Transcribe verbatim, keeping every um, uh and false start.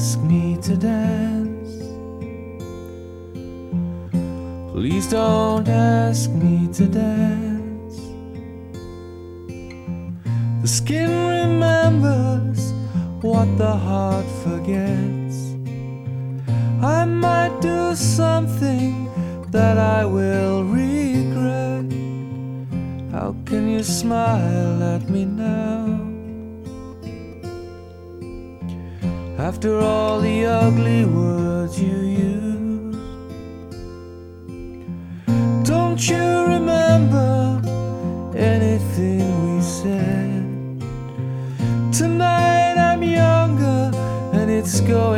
ask me to dance. Please don't ask me to dance. The skin remembers what the heart forgets. I might do something that I will regret. How can you smile at me now? After all the ugly words you used, don't you remember